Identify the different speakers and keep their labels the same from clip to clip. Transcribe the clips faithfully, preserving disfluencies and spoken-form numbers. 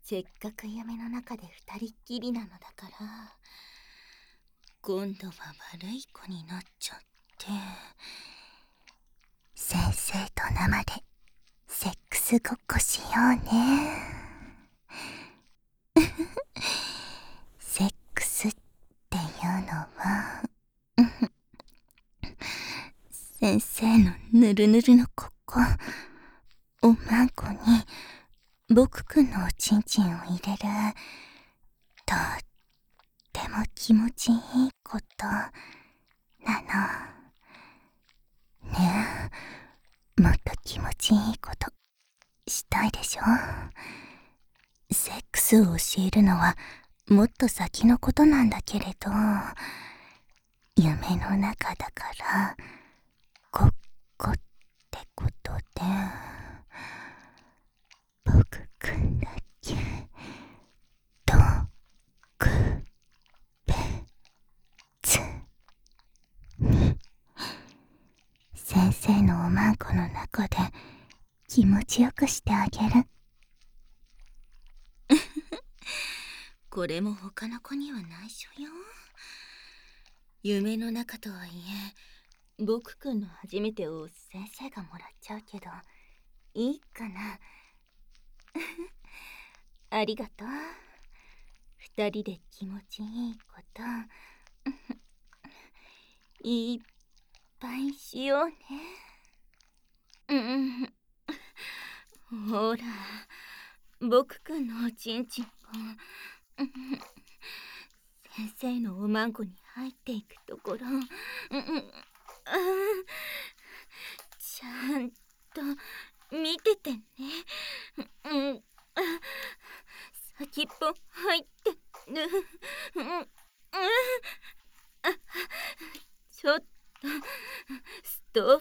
Speaker 1: せっかく夢の中で二人っきりなのだから、今度は悪い子になっちゃって。先生と生でセックスごっこしようね。セックスっていうのは先生のぬるぬるのここおまんこに僕くんのおちんちんを入れる、とっても気持ちいいことなの。ねえ、もっと気持ちいいことしたいでしょ。セックスを教えるのはもっと先のことなんだけれど、夢の中だからごっこってことで、僕くんだけ特別に先生のおまんこの中で気持ちよくしてあげる。これも他の子には内緒よ。夢の中とはいえ、僕くんの初めてを先生がもらっちゃうけど、いいかな。ありがとう。二人で気持ちいいこといっぱいしようね。うん。ほら、僕くんのおちんちんが先生のおまんこに入っていくところ、うん、ちゃんと見ててね。うん、先っぽ入ってる。うん、ちょっとストップ。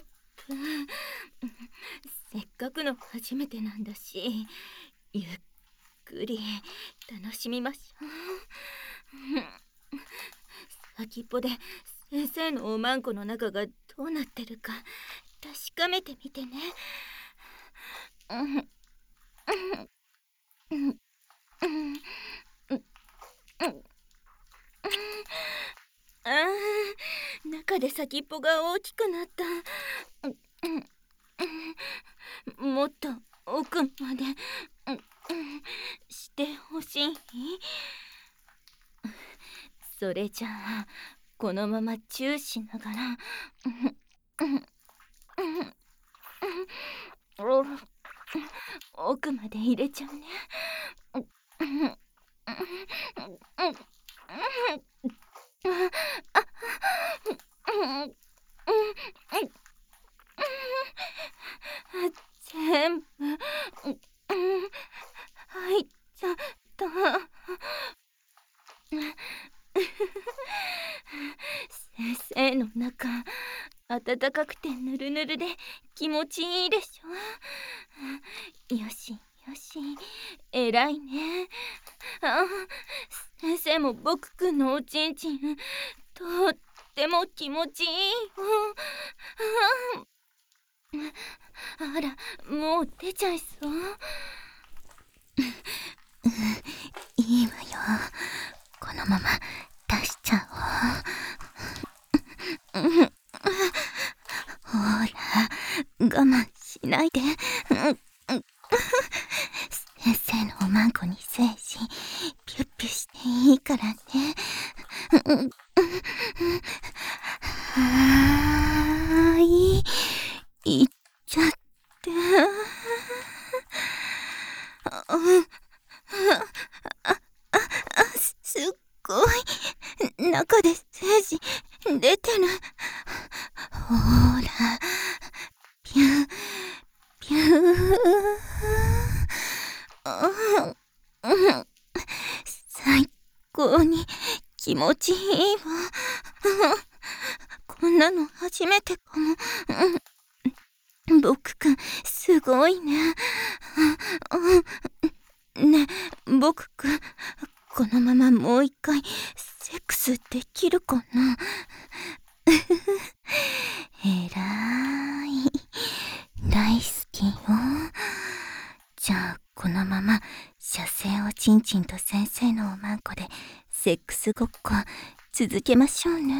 Speaker 1: せっかくの初めてなんだし、ゆっくり楽しみましょう。先っぽで先生のおまんこの中がどうなってるか確かめてみてね。あー、中で先っぽが大きくなった。もっと奥までしてほしい。それじゃあこのままチューしながら奥まで入れちゃうね。全部入っちゃった。先生の中暖かくてぬるぬるで気持ちいいでしょ。よしよし、えらいね。あ、先生も僕くんのおちんちんとっても気持ちいいよ。あら、もう出ちゃいそう。いいわよ、このまま出しちゃおう。ほら、我慢しないで。先生のおまんこに精子ピュッピュしていいからね。はーい、いっちゃって。すっごい中で精子出てる。ほら、ピューピュー。最高に気持ちいいわ。こんなの初めてかも。僕くんすごいね。ねえ、僕くんこのままもう一回セックスできるかな。えらい、大好きよ。じゃあこのまま射精おちんちんと先生のおまんこでセックスごっこ続けましょうね。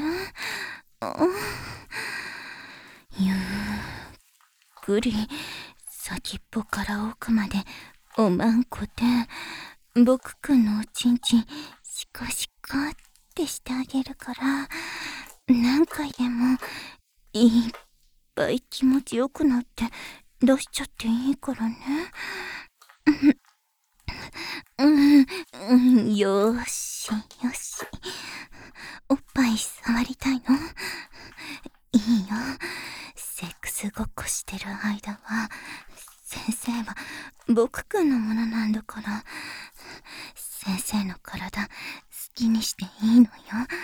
Speaker 1: ゆっくり先っぽから奥までおまんこで僕くんのおちんちんシコシコってしてあげるから、何回でもいっぱい気持ちよくなって出しちゃっていいからね。うん、うん、よーしよし。おっぱい触りたいの？いいよ。セックスごっこしてる間は先生は僕くんのものなんだから、先生の体好きにしていいのよ。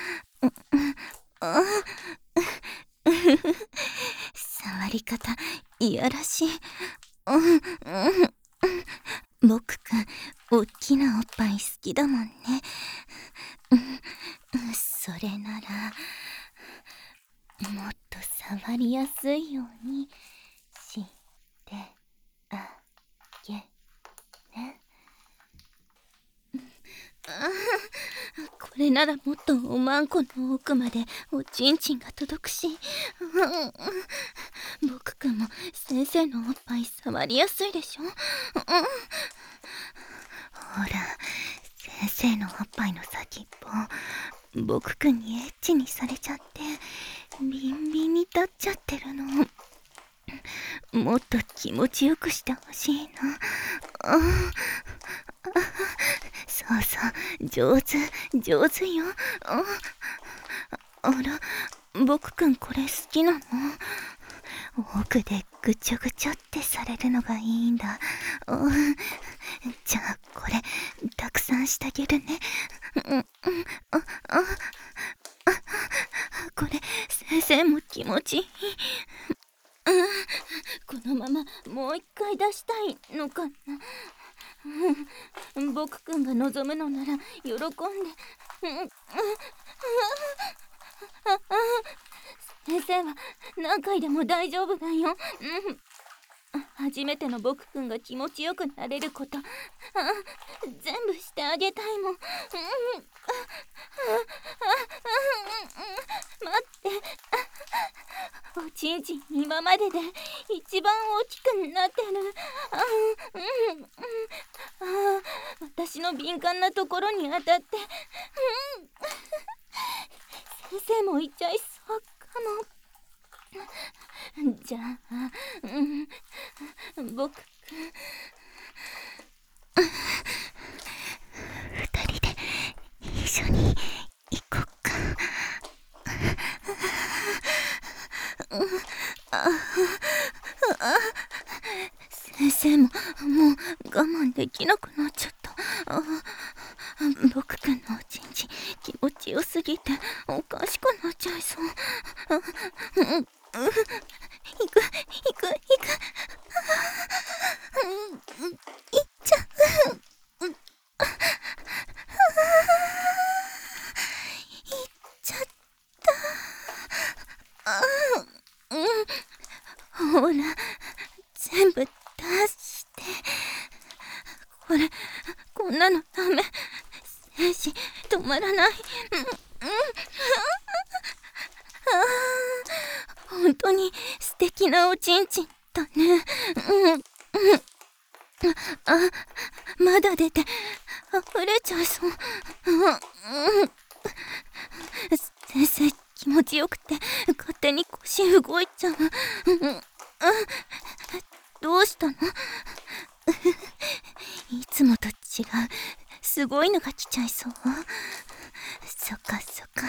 Speaker 1: 触り方いやらしい。僕くんおっきなおっぱい好きだもんね。それならもっと触りやすいようにしてあげね。これならもっとおまんこの奥までおちんちんが届くし、僕くんも先生のおっぱい触りやすいでしょ。ほら、先生のおっぱいの先っぽ僕くんにエッチにされちゃってビンビンに立っちゃってるの。もっと気持ちよくしてほしいな。そうそう、上手上手よ。あら、僕くんこれ好きなの？奥でぐちょぐちょってされるのがいいんだ。じゃあこれたくさんしてあげるね。これ先生も気持ちいい。このままもう一回出したいのかな。僕くんが望むのなら喜んで。先生は何回でも大丈夫だよ。初めての僕くんが気持ちよくなれること全部してあげたいもん。待って、おちんちん今までで一番大きくなってる。私の敏感なところに当たって、先生も言っちゃいそうかも。じゃあ、うん、僕くん二人で一緒に行こっか。先生ももう我慢できなくなっちゃった。僕くんのおちんちん気持ちよすぎておかしくなっちゃいそう。行く行く行く行っちゃう。行っちゃった。ほら全部出して。これこんなのダメ。精子止まらない。本当に素敵なおちんちんだね。あ、まだ出て溢れちゃいそう。先生気持ちよくて勝手に腰動いちゃう。どうしたの？いつもと違うすごいのが来ちゃいそう。そっかそっか。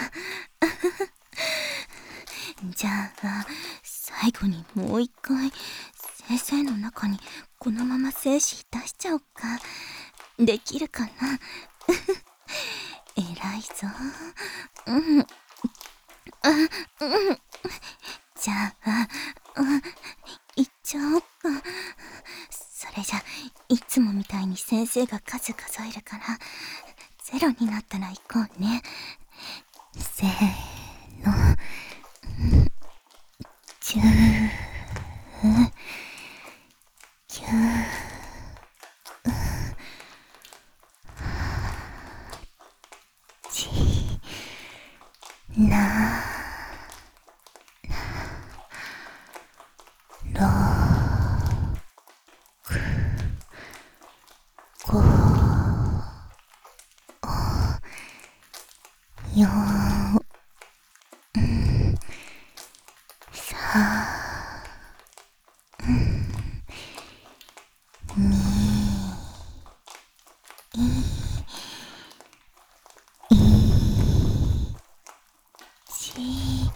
Speaker 1: じゃあ最後にもう一回先生の中にこのまま精子出しちゃおうか。できるかな？偉いぞ。うん。あ、うん。じゃあ、うん、いっちゃおうか。それじゃいつもみたいに先生が数数えるからゼロになったら行こうね。せーの。じゅう、きゅう、
Speaker 2: なろくごよんさんにいち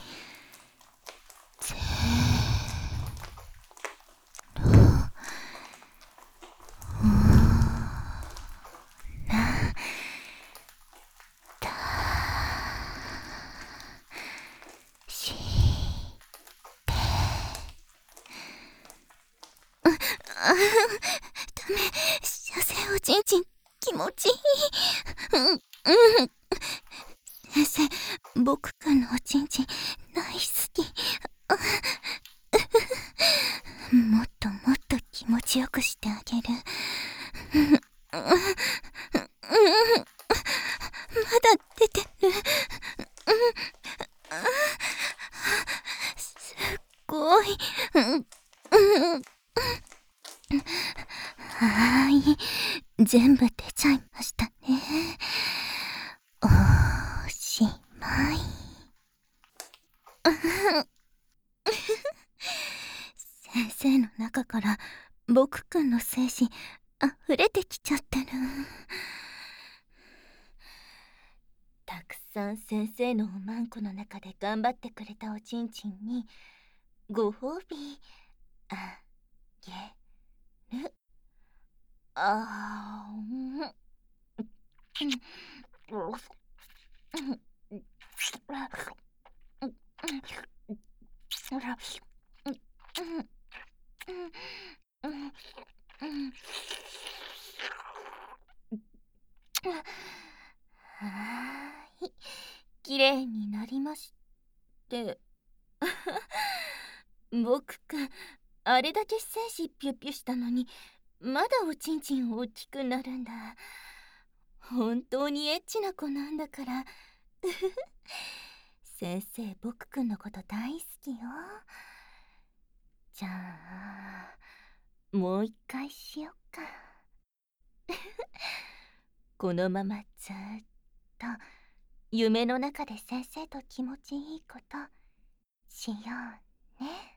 Speaker 2: あ、ダメ。射精おちんちん気持ちいい。うん、うん。先生、僕くんのおちんちん大好き。もっともっと気持ちよくしてあげる。まだ出てる。すっごい。はーい、全部出ちゃいましたね。おしまい。先生の中から僕くんの精子溢れてきちゃってる。
Speaker 1: たくさん先生のおまんこの中で頑張ってくれたおちんちんにご褒美あげる。あーはーい、きれいになりまして僕くん、あれだけ精子ピュッピュしたのにまだおちんちん大きくなるんだ。本当にエッチな子なんだから先生、僕くんのこと大好きよ。じゃあもう一回しよっかこのままずっと夢の中で先生と気持ちいいことしようね。